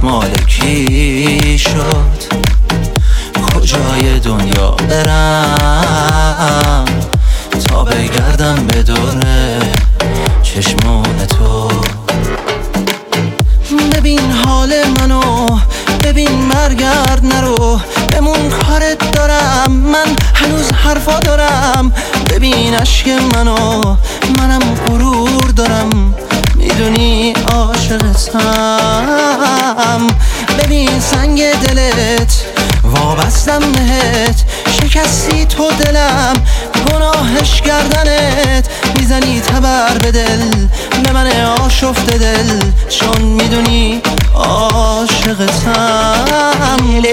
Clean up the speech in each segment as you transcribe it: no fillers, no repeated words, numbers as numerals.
مال کی شد؟ کجای دنیا برم تا بگردم به دوره چشمون تو؟ ببین حال منو، ببین برگرد نرو، بمون کارت دارم، من هنوز حرفا دارم. ببین عشق منو، منم غرور دارم، میدونی عاشقتم. ببین سنگ دلت وابستم بهت، شکستی تو دلم، گناهش گردنت، میزنی تبر به دل، به من آشفته دل، چون میدونی عاشقتم.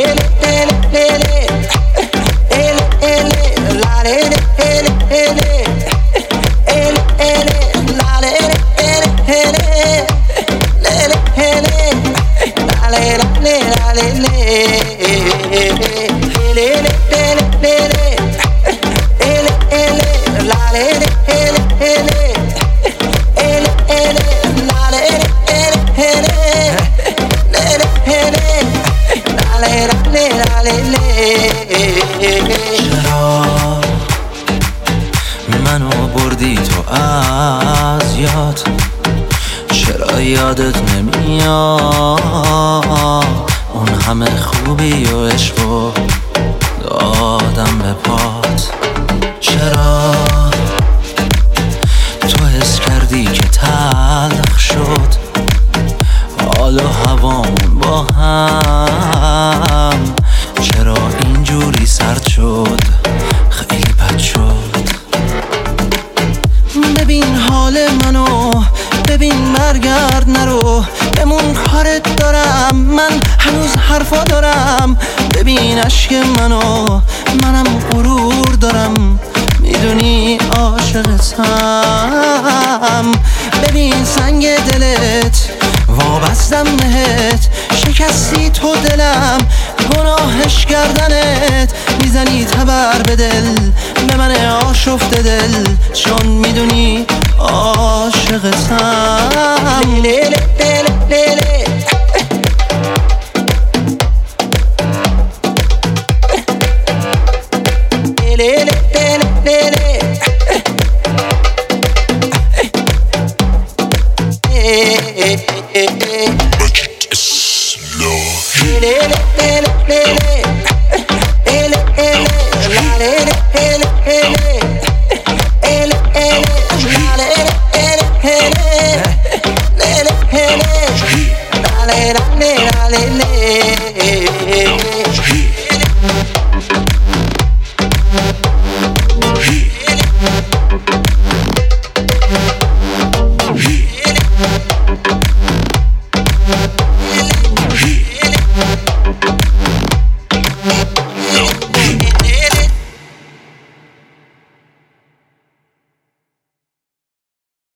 چرا منو بردی تو از یاد؟ چرا یادت نمیاد اون همه خوبی و عشق و دادم به پات؟ چرا تو حس کردی که تلخ شد حال و هوامون با هم؟ چرا اینجوری سرد شد، خیلی بد شد؟ ببین حال منو، ببین برگرد نرو، بمون کارت دارم، من هنوز حرفا دارم. ببین عشق منو، منم غرور دارم، میدونی عاشقتم. ببین سنگ دلت وابستم بهت، شکستی تو دلم، گناهش گردنت، میزنی تبر به دل، به من آشفته دل، چون میدونی عاشقتم. Lale, lale, lale, lale.